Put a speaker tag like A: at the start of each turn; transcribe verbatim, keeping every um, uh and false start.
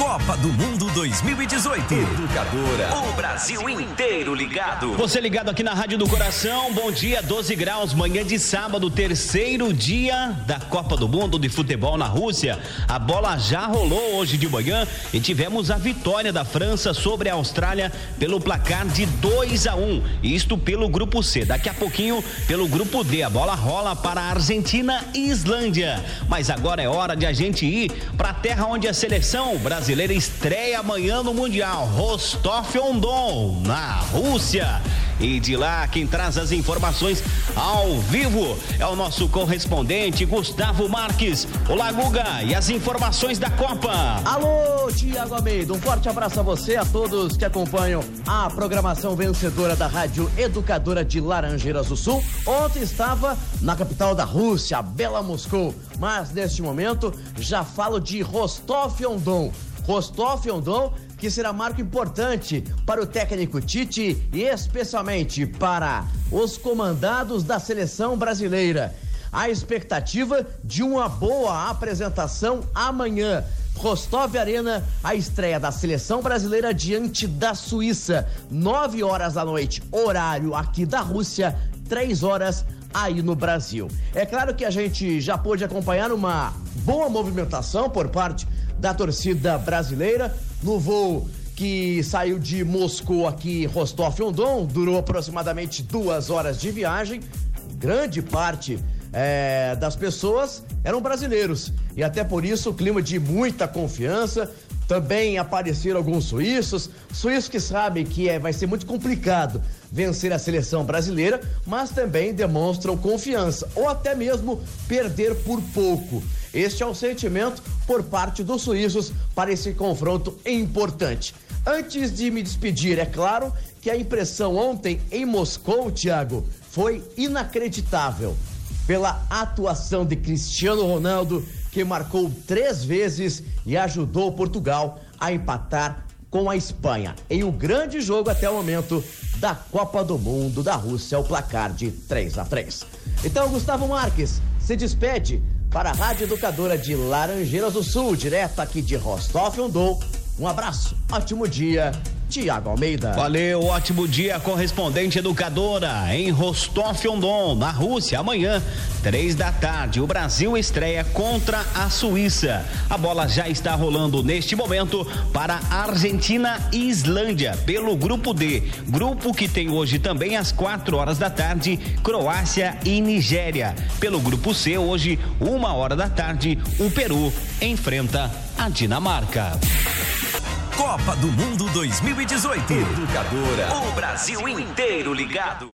A: Copa do Mundo dois mil e dezoito.
B: Educadora.
A: O Brasil inteiro ligado.
C: Você ligado aqui na Rádio do Coração. Bom dia, doze graus, manhã de sábado, terceiro dia da Copa do Mundo de futebol na Rússia. A bola já rolou hoje de manhã e tivemos a vitória da França sobre a Austrália pelo placar de dois a um. Isto pelo grupo C. Daqui a pouquinho, pelo grupo D, a bola rola para a Argentina e Islândia. Mas agora é hora de a gente ir para a terra onde a seleção brasileira estreia amanhã no Mundial, Rostov-on-Don, na Rússia. E de lá, quem traz as informações ao vivo é o nosso correspondente Gustavo Marques. Olá, Guga, e as informações da Copa?
D: Alô, Tiago Almeida, um forte abraço a você, a todos que acompanham a programação vencedora da Rádio Educadora de Laranjeiras do Sul. Ontem estava na capital da Rússia, a bela Moscou, mas neste momento já falo de Rostov-on-Don. Rostov-on-Don, que será marco importante para o técnico Tite e especialmente para os comandados da seleção brasileira. A expectativa de uma boa apresentação amanhã. Rostov Arena, a estreia da seleção brasileira diante da Suíça, nove horas da noite, horário aqui da Rússia, três horas aí no Brasil. É claro que a gente já pôde acompanhar uma boa movimentação por parte da torcida brasileira no voo que saiu de Moscou aqui Rostov-on-Don, durou aproximadamente duas horas de viagem. Grande parte é, das pessoas eram brasileiros e até por isso o clima de muita confiança. Também apareceram alguns suíços, suíços que sabem que é, vai ser muito complicado vencer a seleção brasileira, mas também demonstram confiança, ou até mesmo perder por pouco. Este é o sentimento por parte dos suíços para esse confronto importante. Antes de me despedir, é claro que a impressão ontem em Moscou, Thiago, foi inacreditável pela atuação de Cristiano Ronaldo, que marcou três vezes e ajudou Portugal a empatar com a Espanha em um grande jogo até o momento da Copa do Mundo da Rússia, o placar de três a três. Então, Gustavo Marques se despede para a Rádio Educadora de Laranjeiras do Sul, direto aqui de Rostov-on-Don. Um abraço, ótimo dia, Tiago Almeida.
C: Valeu, ótimo dia, correspondente educadora em Rostov-on-Don, na Rússia. Amanhã, três da tarde, o Brasil estreia contra a Suíça. A bola já está rolando neste momento para Argentina e Islândia, pelo grupo D. Grupo que tem hoje também às quatro horas da tarde, Croácia e Nigéria. Pelo grupo C, hoje, uma hora da tarde, o Peru enfrenta a Dinamarca.
A: Copa do Mundo dois mil e dezoito.
B: Educadora.
A: O Brasil inteiro ligado.